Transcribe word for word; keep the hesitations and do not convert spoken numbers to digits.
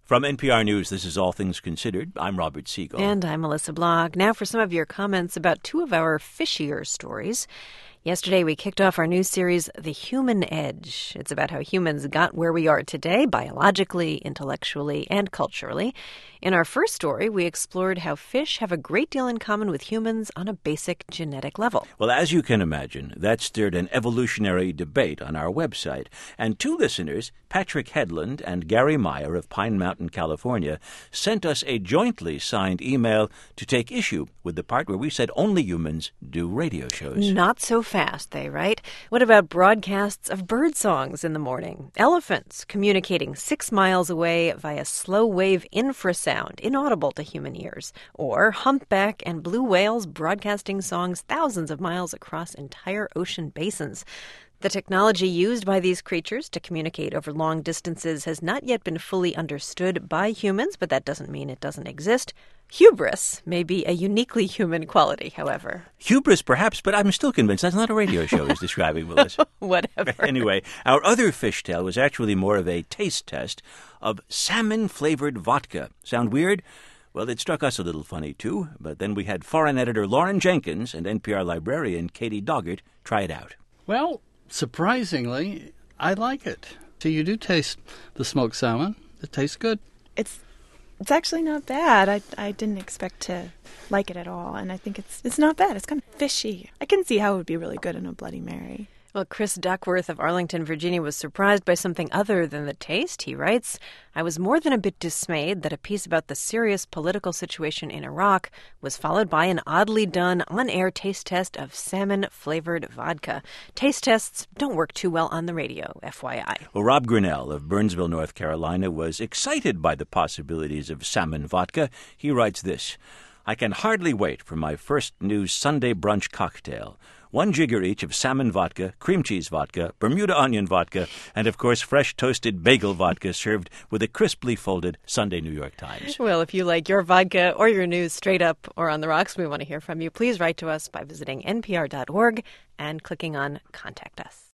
From N P R News, this is All Things Considered. I'm Robert Siegel. And I'm Melissa Blog. Now for some of your comments about two of our fishier stories. Yesterday, we kicked off our new series, The Human Edge. It's about how humans got where we are today, biologically, intellectually, and culturally. In our first story, we explored how fish have a great deal in common with humans on a basic genetic level. Well, as you can imagine, that stirred an evolutionary debate on our website. And two listeners, Patrick Headland and Gary Meyer of Pine Mountain, California, sent us a jointly signed email to take issue with the part where we said only humans do radio shows. Not so fast, they write. What about broadcasts of bird songs in the morning? Elephants communicating six miles away via slow-wave infrasound, inaudible to human ears. Or humpback and blue whales broadcasting songs thousands of miles across entire ocean basins. The technology used by these creatures to communicate over long distances has not yet been fully understood by humans, but that doesn't mean it doesn't exist. Hubris may be a uniquely human quality, however. Hubris, perhaps, but I'm still convinced that's not a radio show he's describing, Melissa. Whatever. Anyway, our other fish tale was actually more of a taste test of salmon-flavored vodka. Sound weird? Well, it struck us a little funny, too, but then we had foreign editor Lauren Jenkins and N P R librarian Katie Doggart try it out. Well, surprisingly, I like it. So you do taste the smoked salmon. It tastes good. It's it's actually not bad. I I didn't expect to like it at all, and I think it's it's not bad. It's kind of fishy. I can see how it would be really good in a Bloody Mary. Well, Chris Duckworth of Arlington, Virginia, was surprised by something other than the taste. He writes, I was more than a bit dismayed that a piece about the serious political situation in Iraq was followed by an oddly done on-air taste test of salmon-flavored vodka. Taste tests don't work too well on the radio, F Y I. Well, Rob Grinnell of Burnsville, North Carolina, was excited by the possibilities of salmon vodka. He writes this, I can hardly wait for my first new Sunday brunch cocktail. One jigger each of salmon vodka, cream cheese vodka, Bermuda onion vodka, and, of course, fresh toasted bagel vodka served with a crisply folded Sunday New York Times. Well, if you like your vodka or your news straight up or on the rocks, we want to hear from you. Please write to us by visiting N P R dot org and clicking on Contact Us.